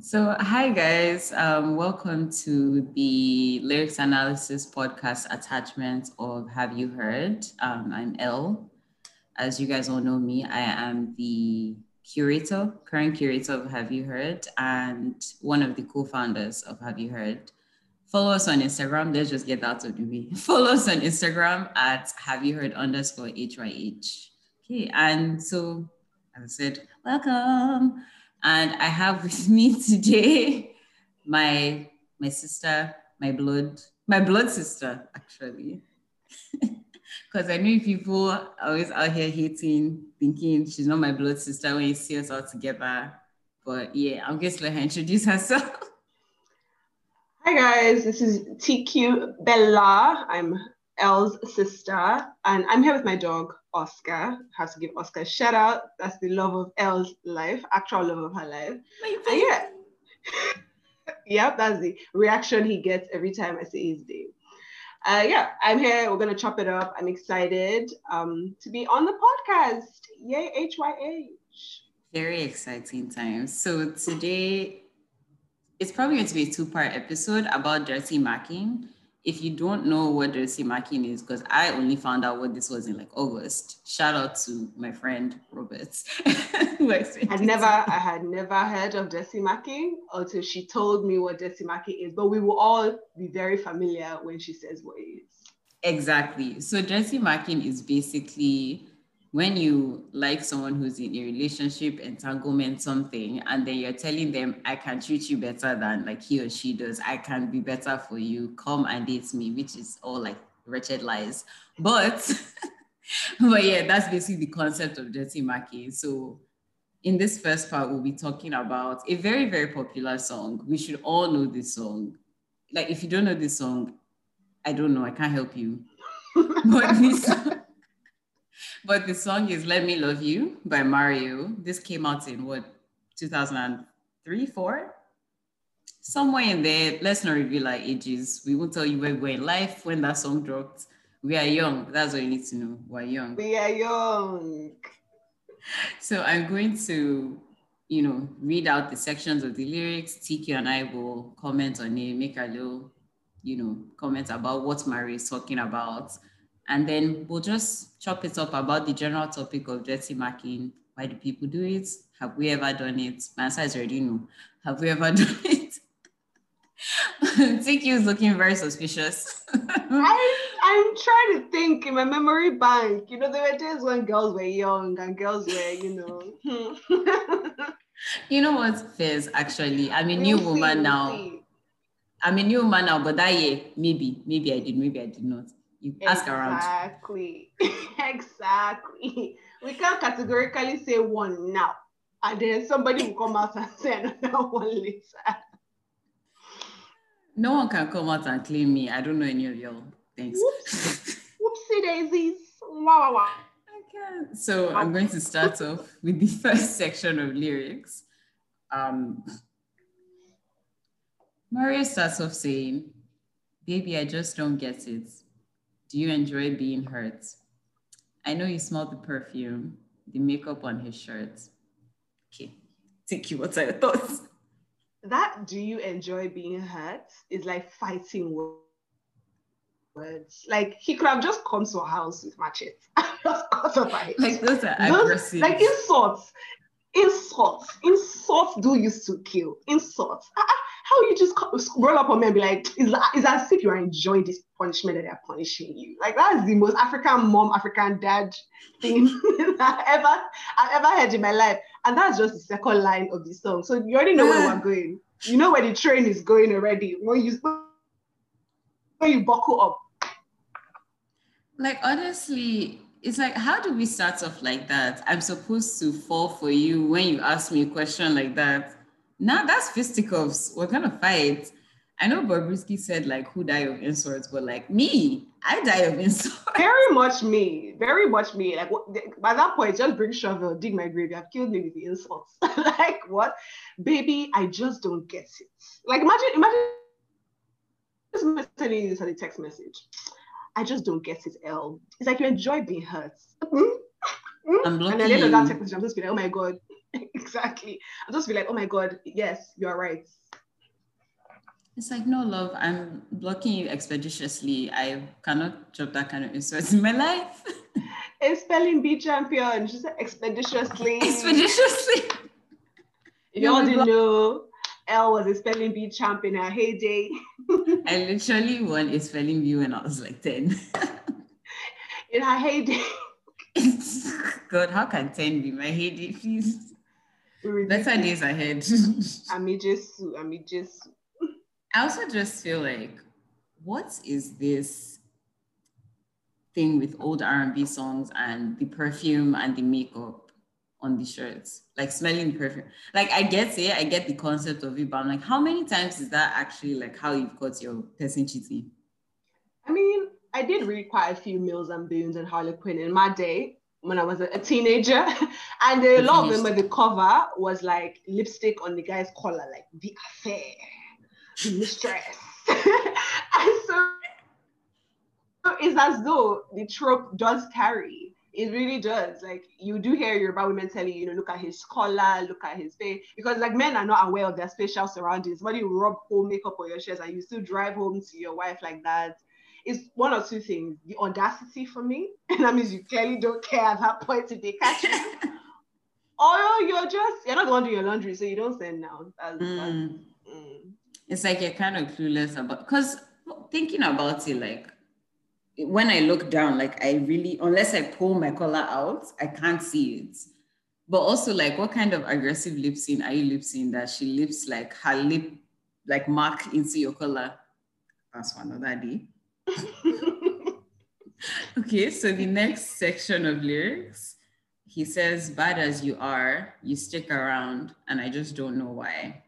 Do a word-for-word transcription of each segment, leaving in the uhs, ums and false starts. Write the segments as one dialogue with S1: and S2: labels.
S1: So, hi guys, um, welcome to the lyrics analysis podcast attachment of Have You Heard? Um, I'm Elle. As you guys all know me, I am the curator, current curator of Have You Heard, and one of the co-founders of Have You Heard. Follow us on Instagram. Let's just get out of the way. Follow us on Instagram at Have You Heard underscore H Y H. Okay, and so as I said, welcome. And I have with me today my my sister, my blood, my blood sister, actually. Because I know people are always out here hating, thinking she's not my blood sister when you see us all together. But yeah, I'm going to let her introduce herself.
S2: Hi guys, this is T Q Bella. I'm Elle's sister, and I'm here with my dog, Oscar. Have to give Oscar a shout out. That's the love of Elle's life, actual love of her life.
S1: My
S2: And yeah, yep, that's the reaction he gets every time I say his name. Uh, yeah, I'm here. We're gonna chop it up. I'm excited um, to be on the podcast. Yay, H Y H.
S1: Very exciting times. So today, it's probably going to be a two-part episode about dirty marking. If you don't know what dirty marking is, because I only found out what this was in like August. Shout out to my friend Robert.
S2: I never, I had never heard of dirty marking until she told me what dirty marking is. But we will all be very familiar when she says what it is.
S1: Exactly. So dirty marking is basically when you like someone who's in a relationship, entanglement, something, and then you're telling them, I can treat you better than like he or she does. I can be better for you. Come and date me, which is all like wretched lies. But, but yeah, that's basically the concept of dirty marking. So in this first part, we'll be talking about a very, very popular song. We should all know this song. Like, if you don't know this song, I don't know, I can't help you. But this, but the song is Let Me Love You by Mario. This came out in what, two thousand three, four? Somewhere in there. Let's not reveal our ages. We won't tell you where we were in life when that song dropped. We are young. That's what you need to know. We're young.
S2: We are young.
S1: So I'm going to, you know, read out the sections of the lyrics. T Q and I will comment on it, make a little, you know, comment about what Mario is talking about. And then we'll just chop it up about the general topic of dirty marking. Why do people do it? Have we ever done it? My answer is already no. Have we ever done it? T Q is looking very suspicious.
S2: I, I'm trying to think in my memory bank. You know, there were days when girls were young and girls were, you know.
S1: You know what, Fairs, actually, I'm a
S2: We'll
S1: new
S2: see,
S1: woman
S2: we'll
S1: now.
S2: see.
S1: I'm a new woman now, but that year, maybe, maybe I did, maybe I did not. You ask around.
S2: Exactly. Exactly. We can't categorically say one now, and then somebody will come out and say another one later.
S1: No one can come out and claim me. I don't know any of y'all. Thanks.
S2: Whoops. Whoopsie daisies. Wow, wow, wow.
S1: Okay. So I'm going to start off with the first section of lyrics. Um, Mario starts off saying, baby, I just don't get it. Do you enjoy being hurt? I know you smell the perfume, the makeup on his shirt. Okay, T Q, what are your thoughts?
S2: That do you enjoy being hurt is like fighting words. Like he could have just come to our house with machete. Just cut off our
S1: Like those are
S2: those,
S1: aggressive.
S2: like insults. Insults. Insults do used to kill. Insults. How you just roll up on me and be like, it's, it's as if you are enjoying this punishment that they're punishing you. Like that's the most African mom, African dad thing I ever I've ever heard in my life. And that's just the second line of the song. So you already know where we're going. You know where the train is going already. When you when you buckle up.
S1: Like honestly, it's like, how do we start off like that? I'm supposed to fall for you when you ask me a question like that. Now that's fisticuffs. We're gonna fight. I know Bobrisky said like, who died of insults, but like me, I die of insults.
S2: Very much me. Very much me. Like by that point, just bring shovel, dig my grave. You have killed me with the insults. Like what, baby? I just don't get it. Like imagine, imagine just telling you this as a text message. I just don't get it, Elle. It's like you enjoy being hurt. Mm-hmm.
S1: I'm blocking
S2: and at the end of that
S1: you.
S2: text message, I'm just be like, oh my God. exactly. I'll just be like, oh my God, yes, you're right.
S1: It's like, no, love, I'm blocking you expeditiously. I cannot drop that kind of insult in my life.
S2: A spelling bee champion. She said expeditiously.
S1: Expeditiously.
S2: If you all didn't know, Elle was a spelling bee champ in her heyday.
S1: I literally won a spelling bee when I was like ten.
S2: In her heyday.
S1: God, how can ten be my heyday, please? Better days ahead.
S2: Amijesu, Amijesu.
S1: I also just feel like, what is this thing with old R and B songs and the perfume and the makeup on the shirts? Like smelling perfume. Like I get it, I get the concept of it, but I'm like, how many times is that actually like how you've got your person cheating?
S2: I mean, I did read quite a few Mills and Boons and Harlequin in my day when I was a, a teenager. And a lot of them, where the cover was like lipstick on the guy's collar, like the affair. Mistress. And so it's as though the trope does carry. It really does. Like you do hear Yoruba women telling you, you know, look at his collar, look at his face, because like men are not aware of their spatial surroundings. Somebody will rub home makeup on your chest and you still drive home to your wife like that. It's one or two things. The audacity for me, and that means you clearly don't care at that point if they catch you. Or you're just, you're not going to do your laundry, so you don't send now. That's, mm. that's, mm.
S1: It's like you're kind of clueless about, because thinking about it, like when I look down, like I really, unless I pull my collar out, I can't see it. But also like, what kind of aggressive lip sync are you lip sync that she lips like her lip, like mark into your collar? That's for another day. Okay, so the next section of lyrics, he says, bad as you are, you stick around, and I just don't know why.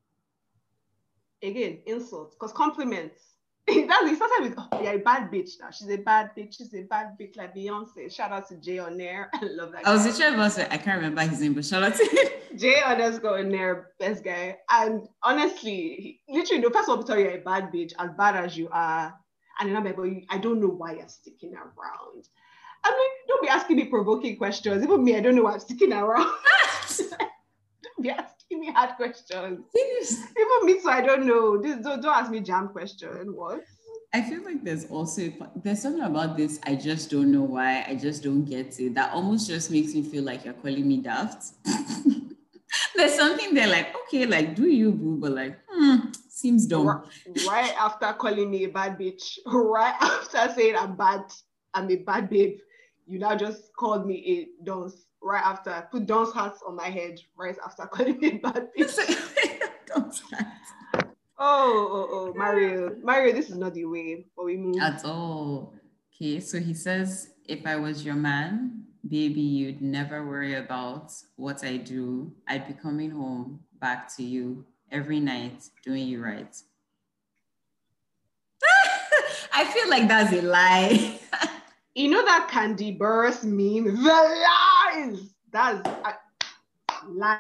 S2: Again, insults, because compliments. That's, he started with, oh, you're a bad bitch now. She's a bad bitch. She's a bad bitch like Beyonce. Shout out to Jay Onair. I love that guy.
S1: I was literally about to say, I can't remember his name, but shout out to him.
S2: Jay underscore Onair, best guy. And honestly, literally, the first one will tell you you're a bad bitch, as bad as you are. And then I'm like, but I don't know why you're sticking around. I'm like, don't be asking me provoking questions. Even me, I don't know why I'm sticking around. Don't be asking me hard questions. Even me, so I don't know. This, don't, don't ask me jam question. What?
S1: I feel like there's also, there's something about this, I just don't know why, I just don't get it. That almost just makes me feel like you're calling me daft. There's something there like, okay, like, do you, boo? But like, hmm, seems dumb.
S2: Right, right after calling me a bad bitch, right after saying I'm bad, I'm a bad babe, you now just called me a dunce. Right after, put dunce hats on my head, right after calling me a bad bitch.
S1: Dunce hats.
S2: Oh, oh, oh, Mario. Mario, this is not the way, but we move.
S1: At all. Okay, so he says, if I was your man, baby, you'd never worry about what I do. I'd be coming home back to you every night, doing you right. I feel like that's a lie.
S2: You know that Candy Burris meme? The lies! That's uh, lies.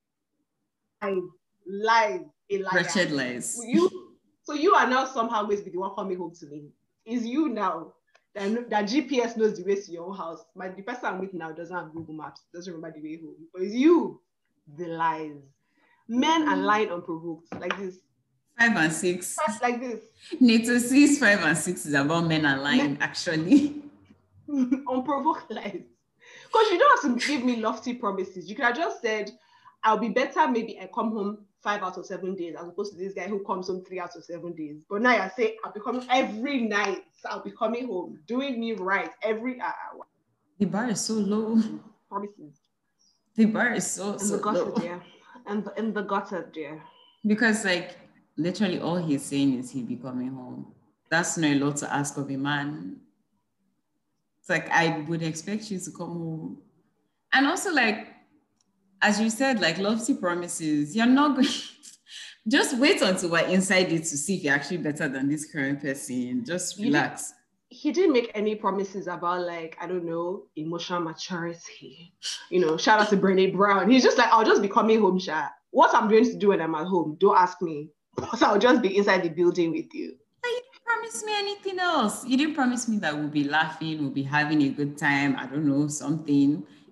S2: Lies. A liar.
S1: Wretched lies.
S2: You, so you are now somehow going to be the one coming home to me. It's you now. That, that G P S knows the way to your own house. My, the person I'm with now doesn't have Google Maps, doesn't remember the way home. But it's you. The lies. Men are lying unprovoked. Like this.
S1: Five and six.
S2: Like this.
S1: NATO six, five and six is about men are lying, men. Actually.
S2: Unprovoked lies. Because you don't have to give me lofty promises. You could have just said, I'll be better, maybe I come home five out of seven days, as opposed to this guy who comes home three out of seven days. But now I say, I'll be coming every night. I'll be coming home, doing me right every hour.
S1: The bar is so low.
S2: Promises.
S1: The bar is so,
S2: in
S1: so
S2: the gutter,
S1: low.
S2: Dear. And the, in the gutter, dear.
S1: Because like, literally all he's saying is he'll be coming home. That's not a lot to ask of a man. It's like, I would expect you to come home. And also like, as you said, like lofty promises, you're not going, just wait until we're inside it to see if you're actually better than this current person. Just relax.
S2: He, he didn't make any promises about like, I don't know, emotional maturity. You know, shout out to Brené Brown. He's just like, I'll just be coming home, Sha. What I'm going to do when I'm at home, don't ask me. Because I'll just be inside the building with you.
S1: But you didn't promise me anything else. You didn't promise me that we'll be laughing, we'll be having a good time. I don't know, something.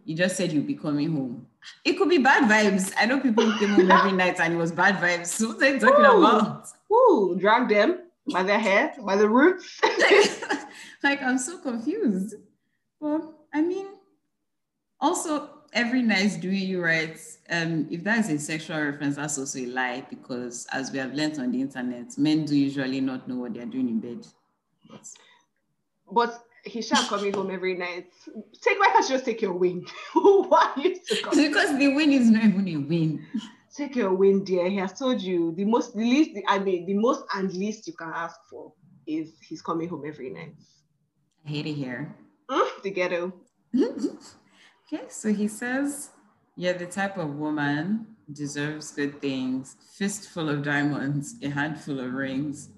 S1: You just said you'll be coming home. It could be bad vibes. I know people who came home every night and it was bad vibes. So what are you talking
S2: Ooh,
S1: about?
S2: Ooh, drag them by their hair, by the roots.
S1: Like, I'm so confused. Well, I mean, also, every nice doing you right. Um, if that is a sexual reference, that's also a lie because, as we have learned on the internet, men do usually not know what they are doing in bed. But,
S2: but he shall coming home every night. Take why can't you just take your win? Why are you to come?
S1: Because the win is not even a win.
S2: Take your win, dear. He has told you the most, the least. I mean, the most and least you can ask for is he's coming home every night.
S1: I hate it here.
S2: Mm, the ghetto.
S1: Okay, so he says, you're the type of woman deserves good things, fistful of diamonds, a handful of rings.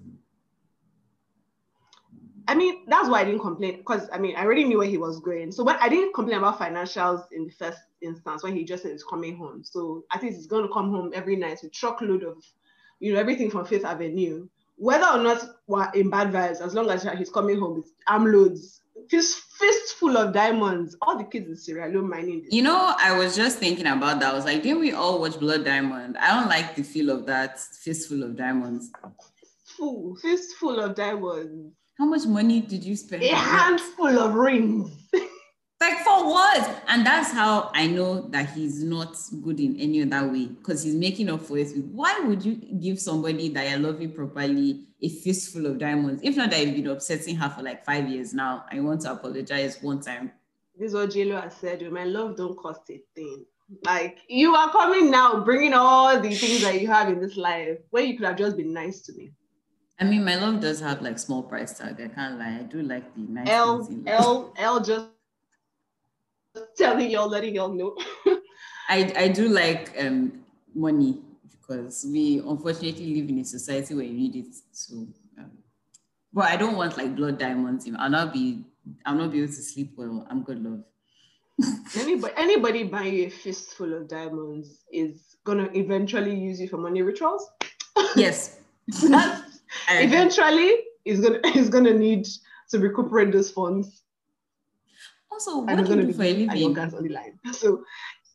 S2: I mean, that's why I didn't complain because I mean, I already knew where he was going. So when I didn't complain about financials in the first instance when he just said he's coming home. So I think he's going to come home every night with truckload of, you know, everything from Fifth Avenue. Whether or not we're in bad vibes, as long as he's coming home with armloads, fist fistful of diamonds. All the kids in Sierra Leone mining this.
S1: You know, I was just thinking about that. I was like, didn't we all watch Blood Diamond? I don't like the feel of that fistful of diamonds.
S2: Fistful, fistful of diamonds.
S1: How much money did you spend?
S2: A handful of rings.
S1: Like for what? And that's how I know that he's not good in any other way because he's making up for it. Why would you give somebody that you're loving properly a fistful of diamonds? If not that you've been upsetting her for like five years now, I want to apologize one time.
S2: This is what J-Lo has said. My love don't cost a thing. Like, you are coming now, bringing all the things that you have in this life when you could have just been nice to me.
S1: I mean, my love does have like small price tag. I can't lie. I do like the nice
S2: L,
S1: things.
S2: L, L just telling y'all, letting y'all know.
S1: I, I do like um money because we unfortunately live in a society where you need it. So, um, but I don't want like blood diamonds. I'll not be, I'll not be able to sleep well. I'm good, love.
S2: Anybody, anybody buying you a fistful of diamonds is gonna eventually use you for money rituals.
S1: Yes.
S2: That's, eventually, is gonna is gonna need to recuperate those funds.
S1: Also, what do you do for a living?
S2: Your guys on the line. So,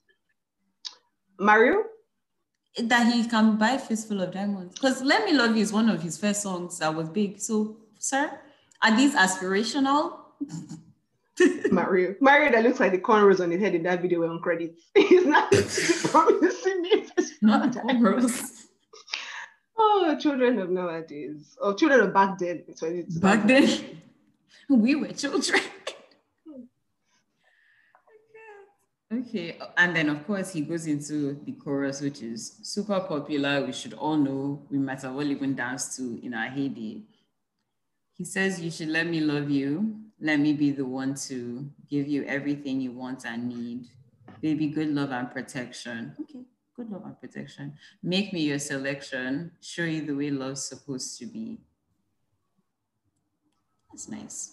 S2: Mario,
S1: that he can buy fistful of diamonds. Because "Let Me Love You" is one of his first songs that was big. So, sir, are these aspirational?
S2: Mario, Mario, that looks like the cornrows on his head in that video were on credits. He's not promising me fistful
S1: Not cornrows.
S2: Oh, children of nowadays. Or children of back then.
S1: Back then, we were children. Okay, and then of course he goes into the chorus, which is super popular. We should all know. We might have all even danced to in our heyday. He says, you should let me love you. Let me be the one to give you everything you want and need. Baby, good love and protection. Okay, good love and protection. Make me your selection. Show you the way love's supposed to be. That's nice.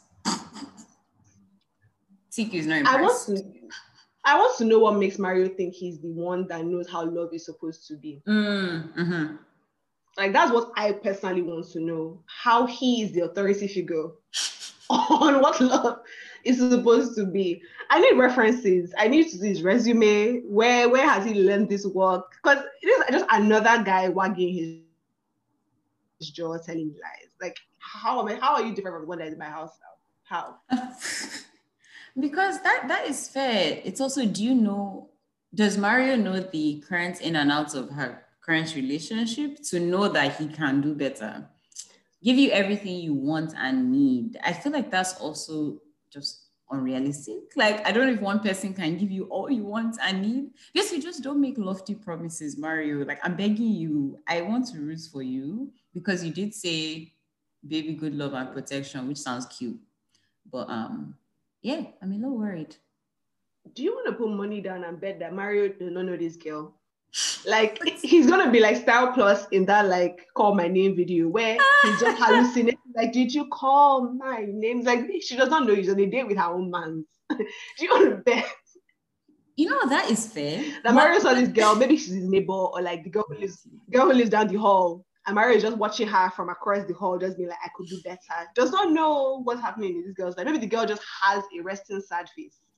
S1: T Q is not impressed.
S2: I want to, I want to know what makes Mario think he's the one that knows how love is supposed to be.
S1: Mm, mm-hmm.
S2: Like, that's what I personally want to know. How he is the authority figure on what love is supposed to be. I need references. I need to see his resume. Where where has he learned this work? Because it is just another guy wagging his, his jaw, telling lies. Like, how am I? How are you different from the one that is in my house now? How?
S1: Because that that is fair. It's also, do you know? Does Mario know the current in and outs of her current relationship to know that he can do better? Give you everything you want and need. I feel like that's also just unrealistic. Like, I don't know if one person can give you all you want and need. Basically, just don't make lofty promises, Mario. Like, I'm begging you. I want to root for you because you did say baby, good love and protection, which sounds cute. But um, yeah, I'm a little worried.
S2: Do you want to put money down and bet that Mario does not know this girl? Like, he's gonna be like Style Plus in that like Call My Name video where he's just hallucinating. Like, did you call my name? Like, she does not know he's on a date with her own man. Do you want to bet?
S1: You know, that is fair.
S2: That Mario saw this girl, maybe she's his neighbor or like the girl who lives, girl who lives down the hall. And Mario is just watching her from across the hall, just being like, I could do better. Does not know what's happening in this girl's life. Maybe the girl just has a resting sad face.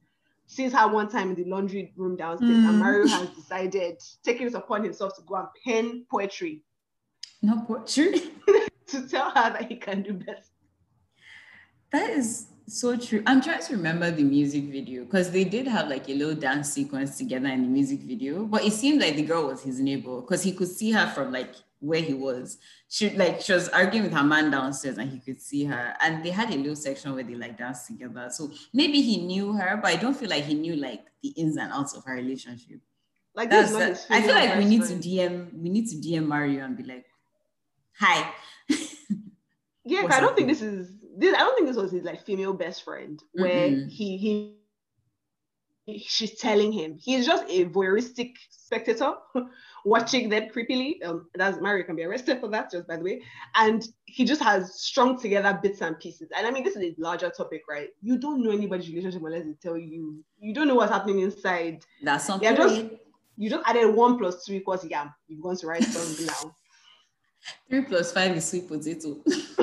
S2: sees her one time in the laundry room downstairs, mm. and Mario has decided, taking it upon himself to go and pen poetry.
S1: No poetry?
S2: To tell her that he can do best.
S1: That is so true. I'm trying to remember the music video because they did have like a little dance sequence together in the music video, but it seemed like the girl was his neighbor because he could see her from like where he was. She like she was arguing with her man downstairs and he could see her, and they had a little section where they like danced together. So maybe he knew her, but I don't feel like he knew like the ins and outs of her relationship. Like that's that, I feel like we need friend. to D M we need to D M Mario and be like, hi.
S2: Yeah, I don't think this is this. I don't think this was his like female best friend where mm-hmm. he he she's telling him. He's just a voyeuristic spectator watching them creepily. Um, that's Mario can be arrested for that, just by the way. And he just has strung together bits and pieces. And I mean, this is a larger topic, right? You don't know anybody's relationship unless they tell you. You don't know what's happening inside.
S1: That's something.
S2: Yeah, just you just added one plus two equals yam. You're going to write something now.
S1: Three plus five is sweet potato.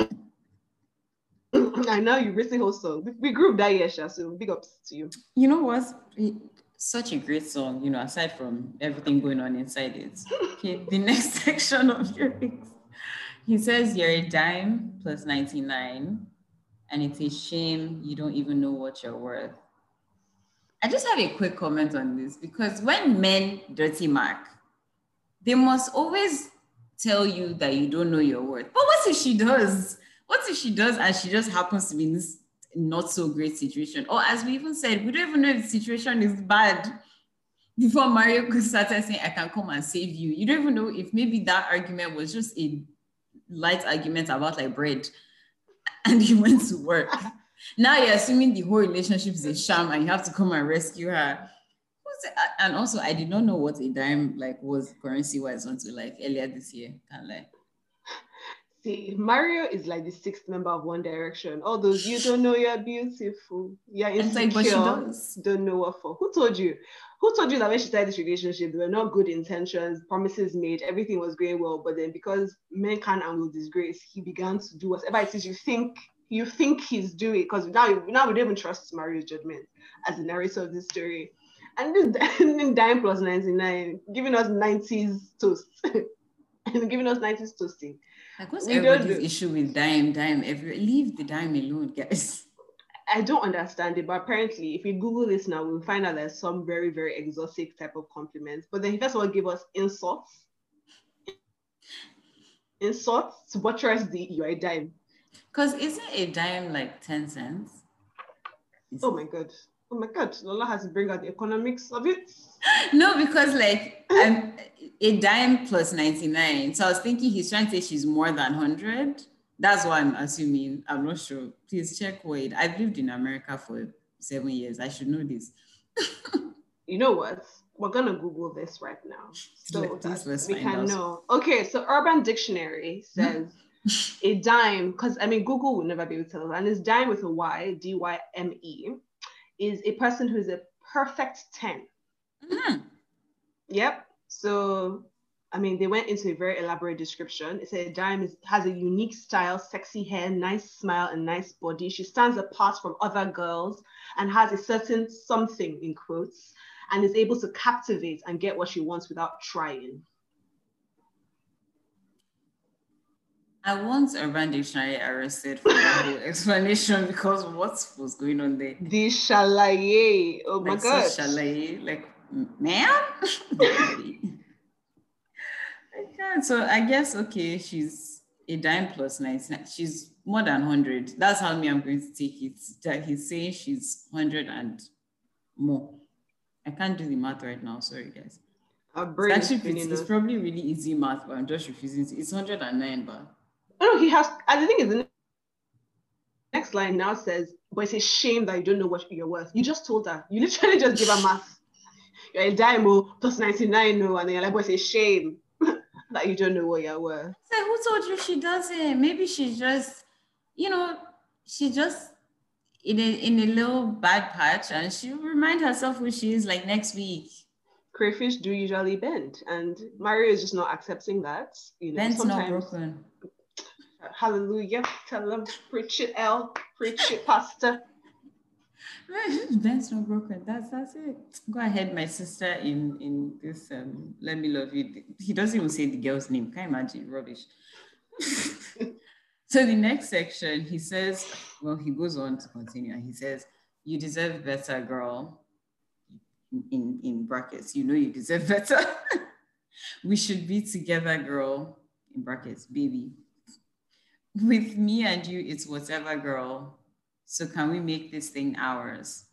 S2: I know you recently whole song. We grew that year, Sha, so big ups to you.
S1: You know what? Such a great song, you know, aside from everything going on inside it. Okay, the next section of lyrics. He says, you're a dime plus ninety-nine, and it's a shame you don't even know what you're worth. I just have a quick comment on this because when men dirty Mark, they must always tell you that you don't know your worth. But what if she does? What if she does and she just happens to be in this not so great situation? Or as we even said, we don't even know if the situation is bad before Mario started saying, I can come and save you. You don't even know if maybe that argument was just a light argument about like bread and he went to work. Now you're assuming the whole relationship is a sham and you have to come and rescue her. And also, I did not know what a dime like was currency-wise until like earlier this year. Can't lie.
S2: See, Mario is like the sixth member of One Direction. All those, you don't know you're beautiful. Yeah, it's like, but she does. Don't know what for. Who told you? Who told you that when she started this relationship, there were not good intentions, promises made, everything was going well, but then because men can and will disgrace, he began to do whatever it is you think you think he's doing. Because now, now we don't even trust Mario's judgment as the narrator of this story. And this dime plus ninety-nine, giving us nineties toast. And giving us nineties toasting.
S1: Like, what's we everybody's issue with dime, dime? Every, leave the dime alone, guys.
S2: I don't understand it, but apparently, if we Google this now, we'll find out there's some very, very exotic type of compliments. But then he first of all gave us insults. Insults to buttress the you're a dime.
S1: Because isn't a dime like ten cents?
S2: Oh my God. Oh my God, Lola has to bring out the economics of it.
S1: No, because like I'm a dime plus ninety-nine. So I was thinking he's trying to say she's more than one hundred. That's what I'm assuming. I'm not sure. Please check Wade. I've lived in America for seven years. I should know this.
S2: You know what? We're going to Google this right now. So that we can out. know. Okay, so Urban Dictionary says a dime, because I mean, Google will never be able to tell us. And it's dime with a Y, D Y M E. Is a person who is a perfect ten. Mm-hmm. Yep. So, I mean, they went into a very elaborate description. It said dime is, has a unique style, sexy hair, nice smile, and nice body. She stands apart from other girls and has a certain something, in quotes, and is able to captivate and get what she wants without trying.
S1: I want Urban Dictionary arrested for that whole explanation because what was going on there?
S2: The shalaye. Oh my
S1: like
S2: God.
S1: Shalaye. Like, man? I can't. So I guess, okay, she's a dime plus ninety-nine. She's more than one hundred. That's how me I'm going to take it. That he's saying she's one hundred and more. I can't do the math right now. Sorry, guys. It's actually, it's, it's probably really easy math, but I'm just refusing to. It's one hundred and nine, but.
S2: No, he has, and the thing is, the next line now says, but it's a shame that you don't know what you're worth. You just told her. You literally just gave her math. You're a dime, oh, plus ninety-nine, no, and then you're like, but it's a shame that you don't know what you're worth.
S1: So who told you she doesn't? Maybe she's just, you know, she just in a, in a little bad patch, and she'll remind herself who she is like next week.
S2: Crayfish do usually bend, and Mario is just not accepting that. You know,
S1: Bend's
S2: sometimes,
S1: not broken.
S2: Hallelujah. Tell them, preach it, L. Preach it, Pastor.
S1: That's not broken. That's that's it. Go ahead, my sister. In in this, um, let me love you. He doesn't even say the girl's name. Can you imagine? Rubbish. So the next section, he says, well, he goes on to continue, and he says, "You deserve better, girl." In in brackets, you know you deserve better. We should be together, girl. In brackets, baby. With me and you, it's whatever, girl. So can we make this thing ours?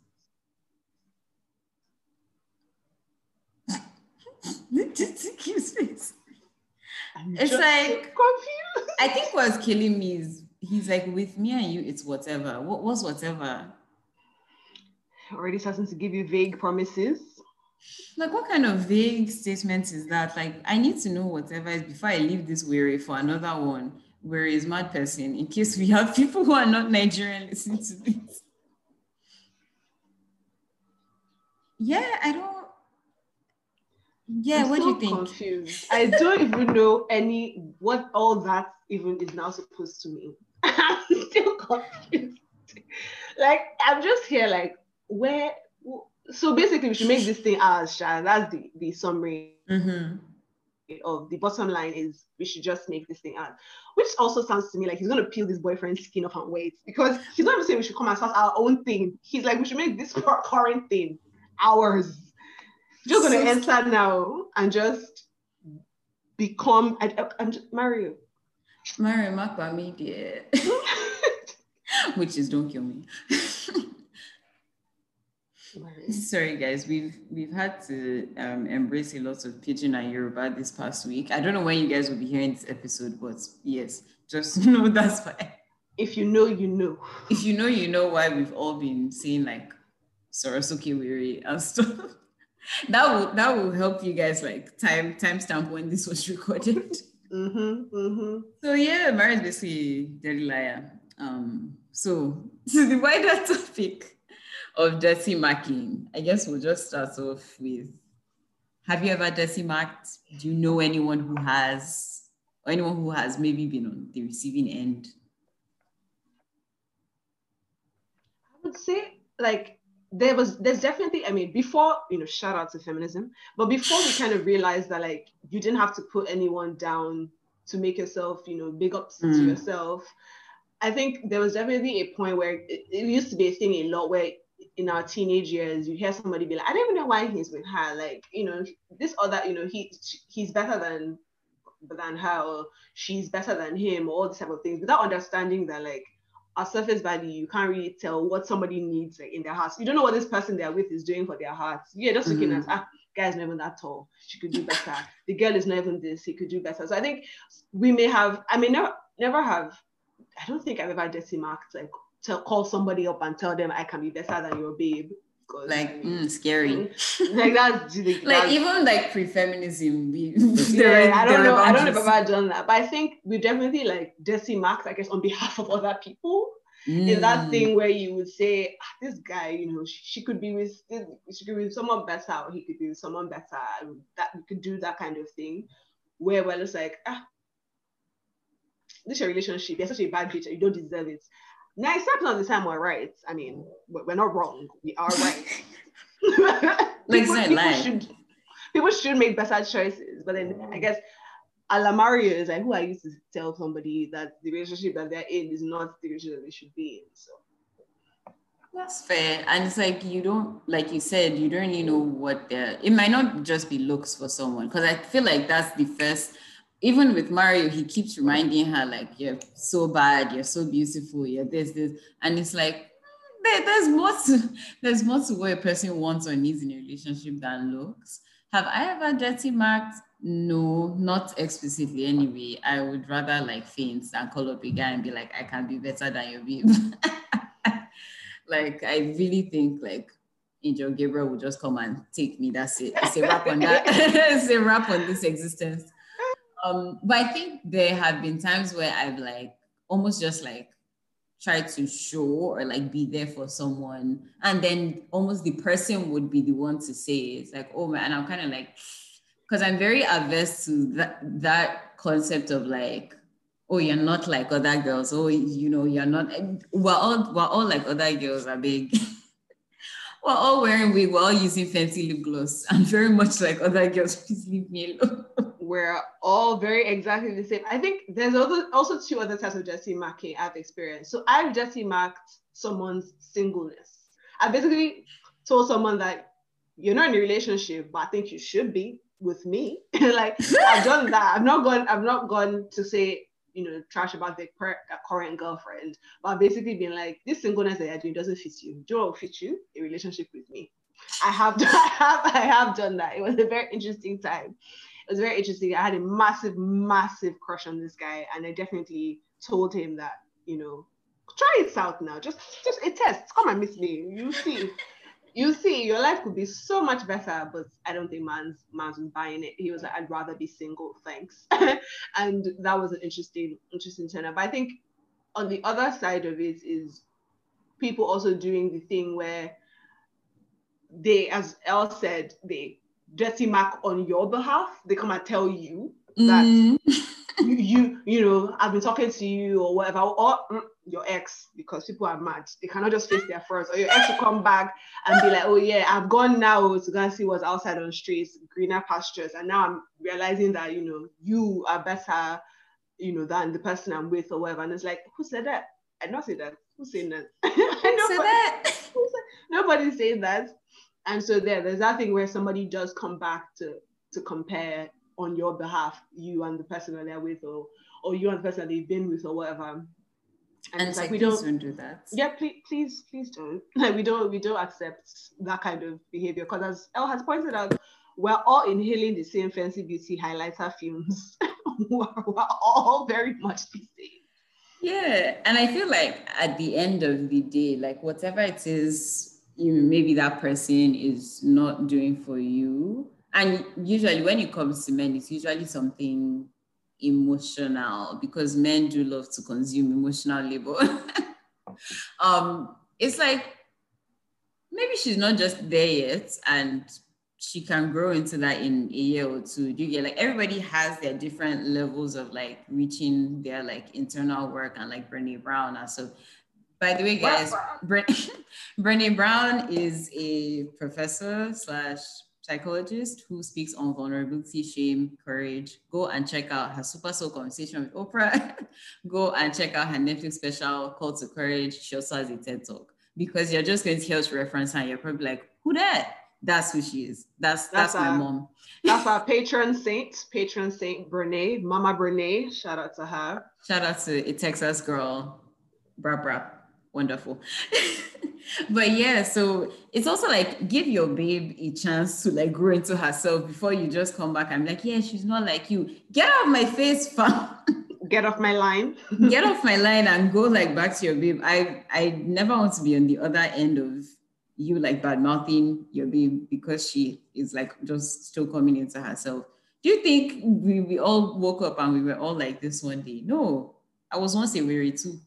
S1: His face.
S2: I'm
S1: It's
S2: just
S1: like,
S2: so confused.
S1: I think what's killing me is he's like, with me and you, it's whatever. What was whatever?
S2: Already starting to give you vague promises.
S1: Like, what kind of vague statement is that? Like, I need to know whatever is before I leave this weary for another one. Where is mad person? In case we have people who are not Nigerian listening to this. Yeah, I don't. Yeah,
S2: I'm
S1: what do
S2: so
S1: you think?
S2: confused. I don't even know any what all that even is now supposed to mean. I'm still confused. Like, I'm just here, like, where? So basically, we should make this thing ours, Sha. That's the the summary.
S1: Mm-hmm.
S2: Of the bottom line is we should just make this thing out, which also sounds to me like he's going to peel his boyfriend's skin off and wait, because he's not even saying we should come and start our own thing. He's like, we should make this current thing ours. Just going to enter now and just become I, I, I'm just, Mario.
S1: Mario Makwami, dear. Which is don't kill me. Sorry guys, we've we've had to um, embrace a lot of Pidgin and Yoruba this past week. I don't know when you guys will be hearing this episode, but yes, just know that's why.
S2: If you know, you know.
S1: If you know, you know why we've all been saying like Sorosuke Weary and stuff. That will that will help you guys like time timestamp when this was recorded.
S2: Mm-hmm, mm-hmm.
S1: So yeah, Mara is basically dirty liar. Um, so to the wider topic of dirty marking, I guess we'll just start off with, have you ever dirty marked? Do you know anyone who has, or anyone who has maybe been on the receiving end?
S2: I would say, like, there was, there's definitely, I mean, before, you know, shout out to feminism, but before we kind of realized that, like, you didn't have to put anyone down to make yourself, you know, big up mm. to yourself. I think there was definitely a point where it, it used to be a thing a lot where in our teenage years, you hear somebody be like, I don't even know why he's with her. Like, you know, this or that, you know, he he's better than than her, or she's better than him, or all these type of things, without understanding that, like, our surface value, you can't really tell what somebody needs, like, in their hearts. You don't know what this person they're with is doing for their hearts. You're just mm-hmm. looking at, ah, guy's not even that tall. She could do better. The girl is not even this. He could do better. So I think we may have, I may never, never have, I don't think I've ever dirty marked, like, to call somebody up and tell them I can be better than your babe.
S1: Like, I mean, mm, scary.
S2: Like that's like,
S1: like that's, even like pre-feminism. We,
S2: yeah, I don't know. I don't know if I've ever done that, but I think we definitely like dirty marks, I guess, on behalf of other people. Mm. In that thing where you would say, ah, this guy, you know, she, she could be with she could be with someone better, or he could be with someone better. That we could do that kind of thing, where we're just like, ah, this is your relationship. You're such a bad bitch. You don't deserve it. ninety-seven percent of the time we're right. I mean, we're not wrong. We are right.
S1: Like
S2: people, people should people should make better choices. But then I guess a la Mario is like, who I used to tell somebody that the relationship that they're in is not the relationship that they should be in. So
S1: that's fair. And it's like, you don't, like you said, you don't really know what they're, it might not just be looks for someone. Because I feel like that's the first. Even with Mario, he keeps reminding her, like, you're so bad, you're so beautiful, you're this, this. And it's like, there, there's more to there's more to what a person wants or needs in a relationship than looks. Have I ever dirty marked? No, not explicitly anyway. I would rather like faint than call up a guy and be like, I can be better than your babe. Like, I really think like Angel Gabriel would just come and take me. That's it. It's a wrap on that. It's a wrap on this existence. Um, but I think there have been times where I've like almost just like tried to show or like be there for someone, and then almost the person would be the one to say it's like, oh man, and I'm kind of like, because I'm very averse to that that concept of like, oh, you're not like other girls, oh, you know, you're not, we're all we're all like other girls are big. We're all wearing wig, we're all using fancy lip gloss. I'm very much like other girls, please leave me alone.
S2: We're all very exactly the same. I think there's also, also two other types of Jesse marking I've experienced. So I've Jesse marked someone's singleness. I basically told someone that you're not in a relationship, but I think you should be with me. Like I've done that. I've not gone, I've not gone to say, you know, trash about the current girlfriend, but I've basically been like, this singleness that you're doing doesn't fit you. Do you know what will fit you? A relationship with me. I have, done, I have, I have done that. It was a very interesting time. It was very interesting. I had a massive, massive crush on this guy, and I definitely told him that, you know, try it out now. Just, just a test. Come and meet me. You see. You see, your life could be so much better, but I don't think man's man's was buying it. He was like, I'd rather be single, thanks. And that was an interesting, interesting turn up. But I think on the other side of it is people also doing the thing where they, as Elle said, they dirty mark on your behalf. They come and tell you that mm. you, you, you know, I've been talking to you or whatever, or mm, your ex, because people are mad. They cannot just face their first, or your ex will come back and be like, oh yeah, I've gone now to go and see what's outside on the streets, greener pastures, and now I'm realizing that, you know, you are better, you know, than the person I'm with or whatever. And it's like, who said that? I did not say that. Who's saying that?
S1: Who said that?
S2: Nobody's saying that. And so there, there's that thing where somebody does come back to to compare on your behalf, you and the person that they're with, or or you and the person that they've been with or whatever.
S1: And, and it's like, like we don't, don't do that.
S2: Yeah, please, please, please don't. Like we don't, we don't accept that kind of behavior, because as Elle has pointed out, we're all inhaling the same fancy beauty highlighter fumes. we're, we're all very much the same.
S1: Yeah, and I feel like at the end of the day, like whatever it is, you know, maybe that person is not doing for you. And usually when it comes to men, it's usually something emotional, because men do love to consume emotional labor. um, it's like, maybe she's not just there yet, and she can grow into that in a year or two. Do you get, like, everybody has their different levels of like reaching their like internal work, and like Brené Brown. And so, by the way, guys, Bre- Brené Brown is a professor slash psychologist who speaks on vulnerability, shame, courage. Go and check out her Super Soul Conversation with Oprah. Go and check out her Netflix special, Call to Courage. She also has a TED Talk, because you're just going to hear us reference her and you're probably like, who that? That's who she is. That's that's, that's my
S2: our,
S1: mom.
S2: That's our patron saint, patron saint Brené, Mama Brené. Shout out to her.
S1: Shout out to a Texas girl, bra bra. Wonderful. But yeah, so it's also like, give your babe a chance to like grow into herself before you just come back and be like, yeah, she's not like you. Get off my face, fam.
S2: Get off my line.
S1: Get off my line and go like back to your babe. I I never want to be on the other end of you like bad mouthing your babe because she is like just still coming into herself. Do you think we, we all woke up and we were all like this one day? No, I was once a weary too.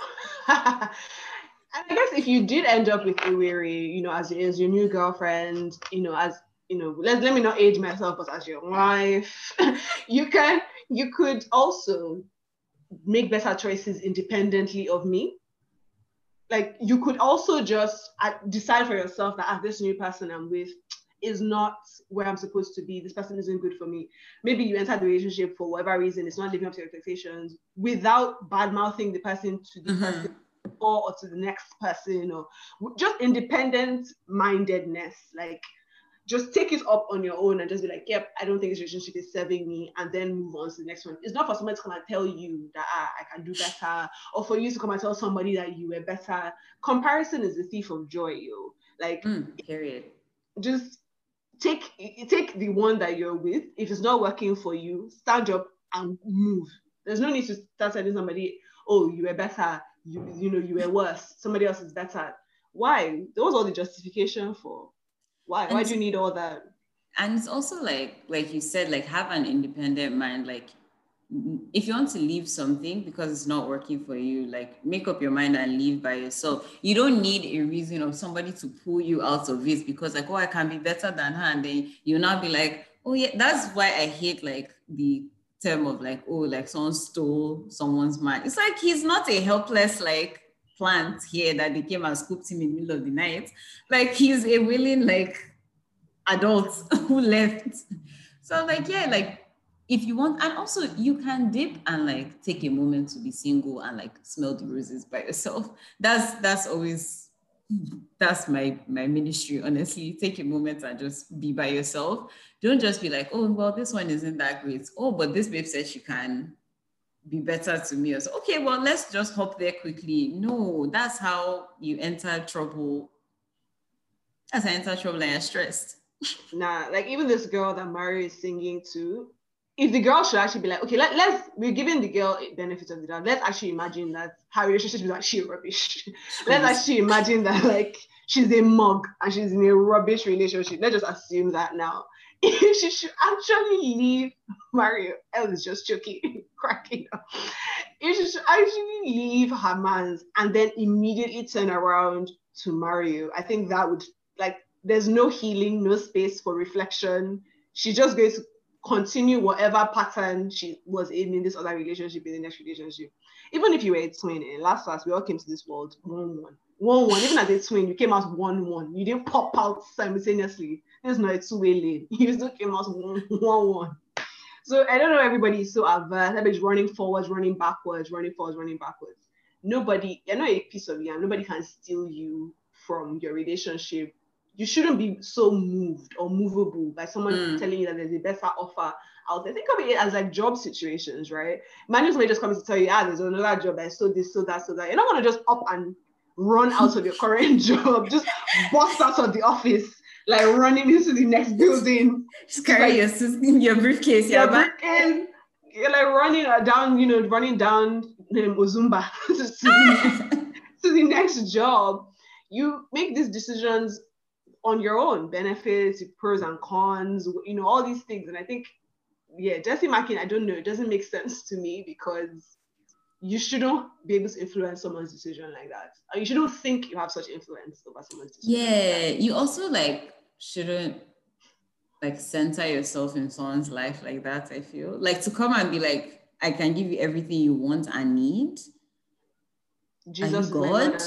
S2: I guess if you did end up with a weary, you know, as, as your new girlfriend, you know, as, you know, let, let me not age myself, but as your wife, you can, you could also make better choices independently of me. Like, you could also just uh, decide for yourself that, as this new person I'm with is not where I'm supposed to be. This person isn't good for me. Maybe you enter the relationship for whatever reason, it's not living up to your expectations, without bad mouthing the person to the mm-hmm. person or, or to the next person, or just independent mindedness. Like, just take it up on your own and just be like, yep, I don't think this relationship is serving me, and then move on to the next one. It's not for somebody to come and tell you that ah, I can do better, or for you to come and tell somebody that you were better. Comparison is the thief of joy, yo. Like,
S1: mm, period.
S2: Just take take the one that you're with. If it's not working for you, stand up and move. There's no need to start telling somebody, oh, you were better, you you know, you were worse, somebody else is better. Why? There was all the justification for. Why? Why do you need all that?
S1: And it's also like, like you said, like, have an independent mind. Like, if you want to leave something because it's not working for you, like, make up your mind and leave by yourself. You don't need a reason of somebody to pull you out of it because, like, oh, I can be better than her. And then you'll not be like, oh, yeah, that's why I hate, like, the term of, like, oh, like, someone stole someone's mind. It's like, he's not a helpless, like, plant here that they came and scooped him in the middle of the night. Like he's a willing like adult who left. So like, yeah, like if you want, and also you can dip and like take a moment to be single and like smell the roses by yourself. That's that's always that's my my ministry, honestly. Take a moment and just be by yourself. Don't just be like, oh well, this one isn't that great. Oh, but this babe said she can be better to me. Or so, okay, well, let's just hop there quickly. No, that's how you enter trouble. That's how you enter trouble and you're stressed.
S2: Nah, like even this girl that Mario is singing to, if the girl should actually be like, okay, let, let's, we're giving the girl a benefit of the doubt. Let's actually imagine that her relationship is actually rubbish. Let's actually imagine that like she's a mug and she's in a rubbish relationship. Let's just assume that now. If she should actually leave Mario, Elle is just joking, cracking up. If she should actually leave her man's and then immediately turn around to Mario, I think that would, like, there's no healing, no space for reflection. She's just going to continue whatever pattern she was in in this other relationship, in the next relationship. Even if you were a twin, in last class, we all came to this world one one. One one. Even as a twin, you came out one one. You didn't pop out simultaneously. There's not a two-way lane. You still came out one one. one. So I don't know, everybody is so averse. Everybody's running forwards, running backwards, running forwards, running backwards. Nobody, you're not a piece of yam. Nobody can steal you from your relationship. You shouldn't be so moved or movable by someone mm. telling you that there's a better offer out there. Think of it as like job situations, right? Managers may just come to tell you, ah, there's another job, I so this, so that, so that. You're not going to just up and run out of your current job, just bust out of the office, like running into the next building.
S1: Just carry like, your, your briefcase,
S2: your
S1: yeah,
S2: briefcase. You're like running down, you know, running down um, Ozumba to, the, to the next job. You make these decisions on your own, benefits, pros and cons, you know, all these things. And I think, yeah, Jesse Mackin, I don't know, it doesn't make sense to me because you shouldn't be able to influence someone's decision like that. Or you shouldn't think you have such influence over someone's decision.
S1: Yeah, like you also like shouldn't like center yourself in someone's life like that, I feel. Like to come and be like, I can give you everything you want and need.
S2: Jesus
S1: are you God?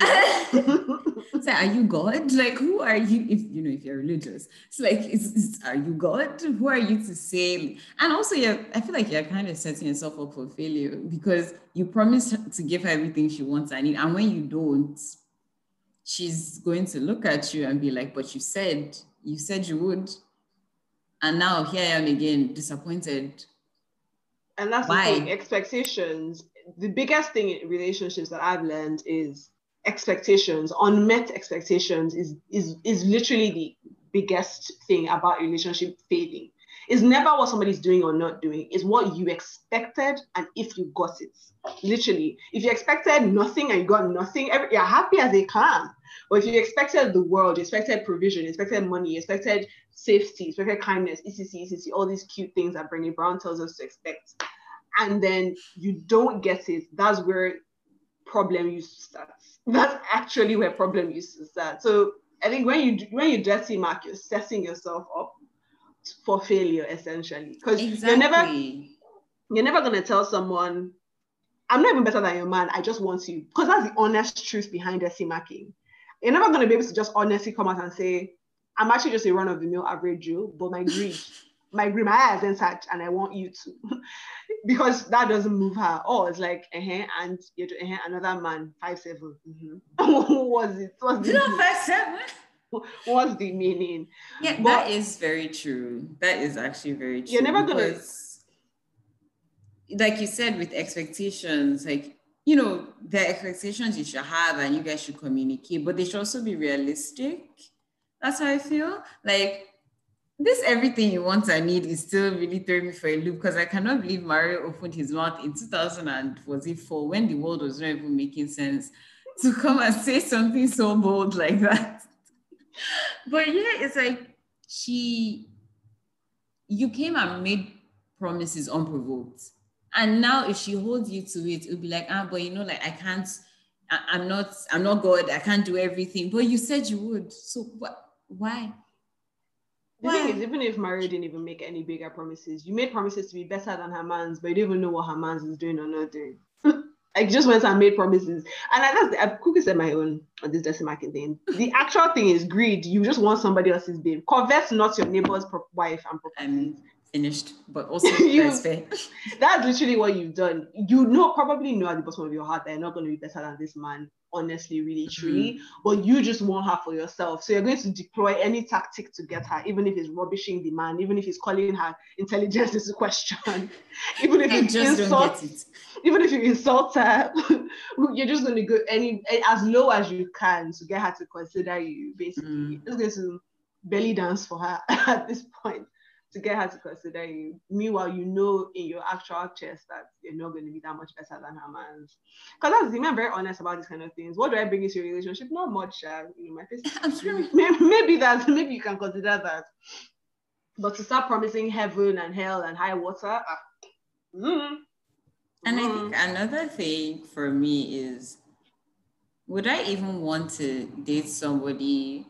S1: So are you God? Like, who are you? If you know, if you're religious, it's like, it's, it's, are you God? Who are you to say? And also, yeah, I feel like you're kind of setting yourself up for failure because you promised to give her everything she wants and need, and when you don't, she's going to look at you and be like, "But you said, you said you would," and now here I am again, disappointed.
S2: And that's Why? the thing, expectations. The biggest thing in relationships that I've learned is expectations. Unmet expectations is is is literally the biggest thing about relationship failing. It's never what somebody's doing or not doing. It's what you expected and if you got it. Literally, if you expected nothing and you got nothing, every, you're happy as a clam. But if you expected the world, you expected provision, you expected money, you expected safety, you expected kindness, et cetera, et cetera, all these cute things that Brené Brown tells us to expect, and then you don't get it, that's where problem used to start. That's actually where problem used to start. So I think when you when you dirty mark, you're setting yourself up for failure essentially, because exactly. you're never you're never gonna tell someone, I'm not even better than your man, I just want you, because that's the honest truth behind dirty marking. You're never gonna be able to just honestly come out and say, I'm actually just a run-of-the-mill average Joe, but my greed, my greed, my eyes inside, and I want you to, because that doesn't move her. Oh, it's like, uh-huh, and you're uh-huh, another man, five seven. Mm-hmm. What was it? What's the
S1: no, five seven.
S2: What's the meaning?
S1: Yeah, but that is very true. That is actually very true.
S2: You're never gonna,
S1: like you said, with expectations, like, you know, the expectations you should have and you guys should communicate, but they should also be realistic. That's how I feel. Like, this everything you want and need is still really throwing me for a loop, because I cannot believe Mario opened his mouth in two thousand and was it four, when the world was not even making sense, to come and say something so bold like that. But yeah, it's like she, you came and made promises unprovoked. And now if she holds you to it, it'll be like, ah, but you know, like, I can't, I, I'm not, I'm not God, I can't do everything. But you said you would. So what, why?
S2: The Why? thing is, even if Mario didn't even make any bigger promises, you made promises to be better than her man's, but you don't even know what her man's is doing or not doing. I just went and made promises. And I, that's, I've quickly said my own on this Desi Marking thing. The actual thing is greed. You just want somebody else's babe. Covet not your neighbor's pro- wife and properties.
S1: I'm finished, but also
S2: You-
S1: that's fair.
S2: That's literally what you've done. You know, probably know at the bottom of your heart that you're not going to be better than this man, honestly, really, truly. But you just want her for yourself. So you're going to deploy any tactic to get her, even if it's rubbishing the man, even if it's calling her intelligence into question, even if
S1: I
S2: it's
S1: just don't
S2: insult,
S1: get it.
S2: even if you insult her, you're just going to go any as low as you can to get her to consider you. Basically,
S1: Mm.
S2: just going to belly dance for her at this point to get her to consider you. Meanwhile, you know in your actual chest that you're not going to be that much better than her man's. Because that's the thing, I'm very honest about these kind of things. What do I bring into your relationship? Not much. Uh, you know, my face.
S1: I'm sure.
S2: Maybe, maybe that. Maybe you can consider that. But to start promising heaven and hell and high water. Uh, mm,
S1: And I
S2: mm.
S1: think another thing for me is, would I even want to date somebody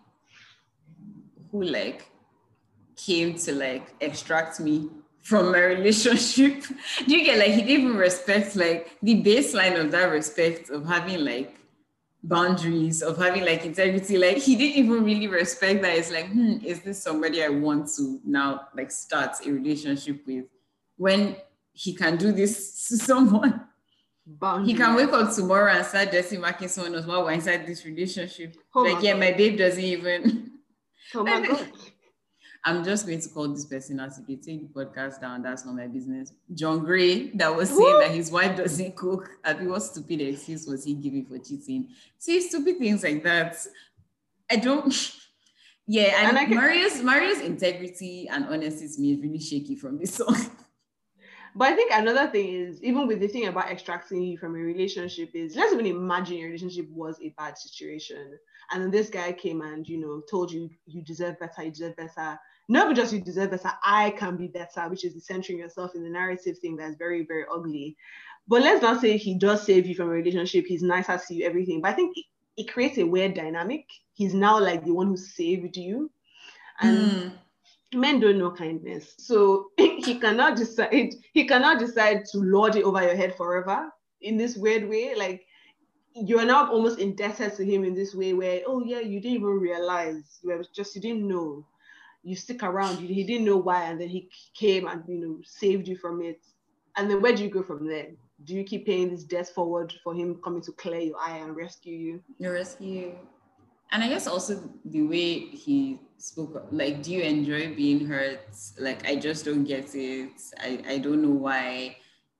S1: who like came to like extract me from my relationship? Do you get like he didn't even respect like the baseline of that respect of having like boundaries, of having like integrity? Like he didn't even really respect that. It's like, hmm, is this somebody I want to now like start a relationship with, when he can do this to someone?
S2: Boundaries.
S1: He can wake up tomorrow and start Desi Marking someone else while we're inside this relationship.
S2: Oh
S1: like,
S2: my
S1: yeah,
S2: God.
S1: my babe doesn't even.
S2: Oh my God.
S1: I'm just going to call this person out. If you take the podcast down, that's not my business. John Gray, that was saying
S2: Woo!
S1: that his wife doesn't cook. I mean, what stupid excuse was he giving for cheating? See, stupid things like that. I don't. Yeah, and,
S2: And I can-
S1: Mario's Mario's integrity and honesty to me is really shaky from this song.
S2: But I think another thing is, even with the thing about extracting you from a relationship, is let's even imagine your relationship was a bad situation. And then this guy came and, you know, told you you deserve better, you deserve better. Not just you deserve better, I can be better, which is centering yourself in the narrative thing that's very, very ugly. But let's not say he does save you from a relationship, he's nicer to you, everything. But I think it, it creates a weird dynamic. He's now like the one who saved you. And
S1: Mm.
S2: men don't know kindness, so he cannot decide he cannot decide to lord it over your head forever in this weird way. Like, you're now almost indebted to him in this way where, oh yeah, you didn't even realize, you were just, you didn't know, you stick around, you, he didn't know why, and then he came and, you know, saved you from it. And then where do you go from there? Do you keep paying this debt forward for him coming to clear your eye and rescue you?
S1: The rescue. And I guess also the way he spoke, like, do you enjoy being hurt? Like, I just don't get it. I, I don't know why.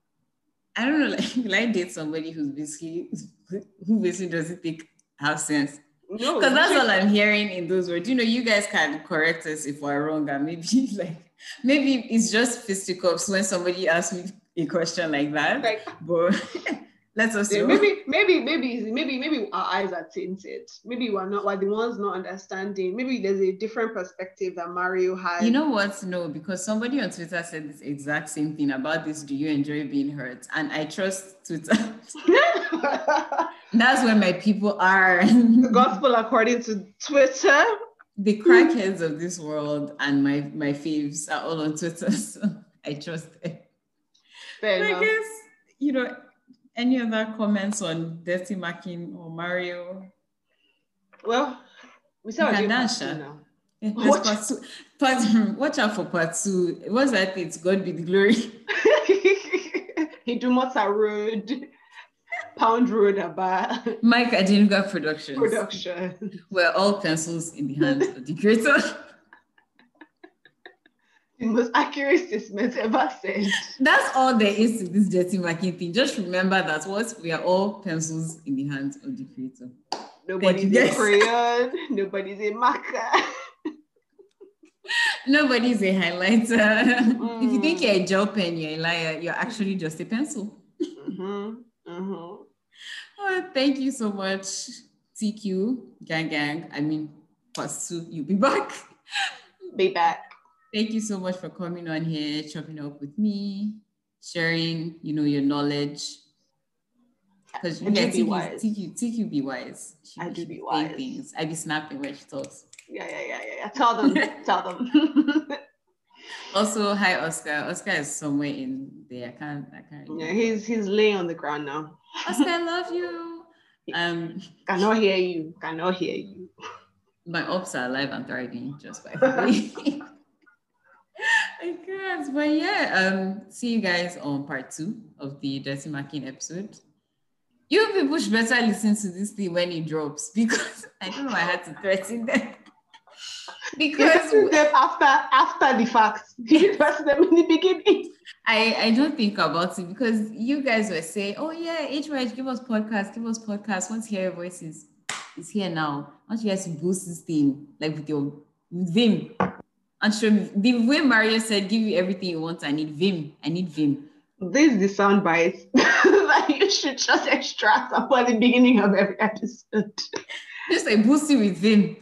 S1: I don't know, like, will I date somebody who's basically, who basically doesn't think, have sense?
S2: No,
S1: Because that's all I'm hearing in those words. You know, you guys can correct us if we're wrong, and maybe, like, maybe it's just fisticuffs when somebody asks me a question like that.
S2: like,
S1: but let's assume.
S2: maybe, maybe, maybe, maybe, maybe our eyes are tainted. Maybe we're not, we're the ones not understanding. Maybe there's a different perspective that Mario has.
S1: You know what? No, because somebody on Twitter said this exact same thing about this. Do you enjoy being hurt? And I trust Twitter. That's where my people are.
S2: The gospel according to Twitter.
S1: The crackheads of this world and my my faves are all on Twitter, so I trust them.
S2: Fair
S1: I
S2: enough.
S1: guess, you know, any other comments on Desi Marking or Mario?
S2: Well, we saw
S1: You can
S2: doing part
S1: dance,
S2: two
S1: Sha.
S2: now.
S1: Yeah,
S2: Watch-
S1: there's part two. Part, watch out for part two. What's that? It's God be the glory.
S2: Hidumota Road, Pound Road, Aba
S1: Mike Adenuga Productions.
S2: production.
S1: We're all pencils in the hands of the creator.
S2: The most accurate statement ever said.
S1: That's all there is to this Desi Marking thing. Just remember that what we are all pencils in the hands of the creator.
S2: Nobody's
S1: you,
S2: a
S1: guys.
S2: crayon, nobody's a marker.
S1: Nobody's a highlighter.
S2: Mm.
S1: If you think you're a gel pen, you're a liar. You're actually just a pencil.
S2: Mm-hmm. Mm-hmm.
S1: Oh, thank you so much, T Q, gang gang. I mean, part two, you'll be back.
S2: Be back.
S1: Thank you so much for coming on here, chopping up with me, sharing, you know, your knowledge. Because you
S2: I do
S1: guys,
S2: be wise.
S1: T Q, T Q be wise. She,
S2: I do
S1: she
S2: be
S1: saying
S2: wise.
S1: Things. I be snapping when she talks.
S2: Yeah, yeah, yeah, yeah, yeah. Tell them, tell them.
S1: Also, hi Oscar. Oscar is somewhere in there. I can't. I can't.
S2: Yeah,
S1: remember.
S2: he's he's laying on the ground now.
S1: Oscar, I love you. Um,
S2: Cannot hear you. Cannot hear you.
S1: my ops are alive and thriving. Just by the way. I can't. But yeah. Um. See you guys on part two of the Dirty Marking episode. You people should better listen to this thing when it drops because I don't know. I had to threaten them. Because
S2: them after after the fact, you threaten them in the beginning.
S1: I, I don't think about it because you guys were saying, oh yeah, H Y H, give us podcast, give us podcast. Once you hear your voices, it's here now. I want you guys to boost this thing like with your with Vim. And show me the way Mario said, give you everything you want. I need Vim. I need Vim.
S2: This is the sound bites that you should just extract upon the beginning of every episode.
S1: Just like boost it with Vim.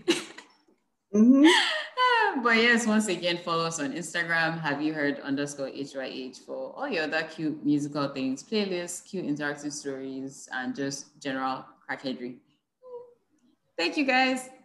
S2: Mm-hmm.
S1: But yes, once again, follow us on Instagram. Have you heard underscore H Y H for all your other cute musical things, playlists, cute interactive stories, and just general crackheadry. Thank you guys.